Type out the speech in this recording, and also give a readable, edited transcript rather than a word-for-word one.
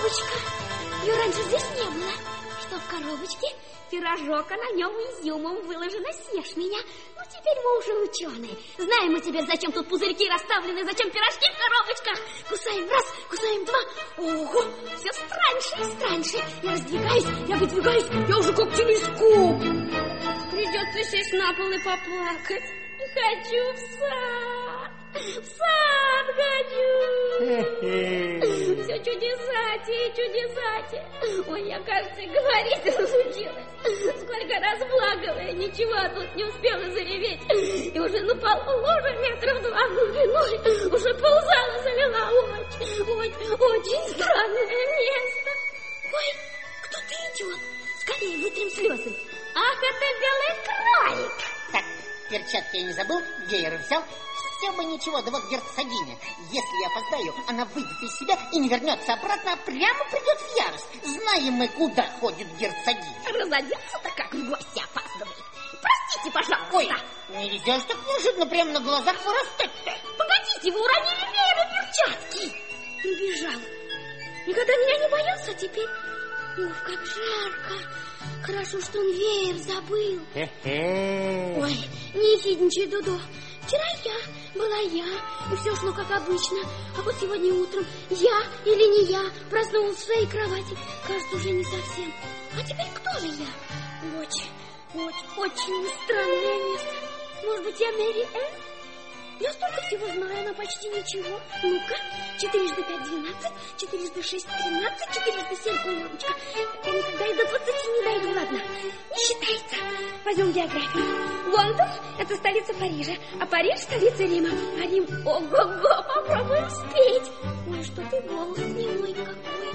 коробочка. Ее раньше здесь не было. Что в коробочке? Пирожок, а на нем изюмом выложено «Съешь меня». Ну, теперь мы уже ученые. Знаем мы теперь, зачем тут пузырьки расставлены, зачем пирожки в коробочках. Кусаем раз, кусаем два. Ого, все страньше и страньше. Я раздвигаюсь, я выдвигаюсь, я уже как телескоп. Придется сесть на пол и поплакать. Хочу в сад. В сад хочу. Все чудесатие, чудесатие. Ой, я, кажется, говорить разучилась. Сколько раз плакала, я ничего тут не успела зареветь. И уже на полу лужа метров 2 глубиной. Уже ползала, залила очень странное место. Ой, кто-то идет. Скорее вытрем слезы. Ах, это белый кролик. Так, перчатки я не забыл, веер взял. Все бы ничего, да вот герцогиня. Если я опоздаю, она выйдет из себя и не вернется обратно, а прямо придет в ярость. Знаем мы, куда ходит герцогиня. Разодеться-то как в гости опаздывает. Простите, пожалуйста. Ой, не везешь так неожиданно, прямо на глазах вырастать-то. Погодите, вы уронили веер и перчатки. Убежал. Никогда меня не боялся, а теперь... Ух, как жарко. Хорошо, что он веер забыл. Ой, не ехидничай, Дудо. Вчера была я, и все шло как обычно. А вот сегодня утром я или не я проснулась в своей кровати. Кажется, уже не совсем. А теперь кто же я? Очень странное место. Может быть, я Мэри Энн? Я столько всего знаю, но почти ничего. Ну-ка, 4 × 5 = 12, 4 × 6 = 13, 4 × 7... Ой, мамочка, я никогда и до 20 не дойду, ладно. Не считается. Возьмем географию. Лондон – это столица Парижа, а Париж – столица Рима. А Рим – ого-го, попробуем спеть. Ой, что ты голос не мой какой.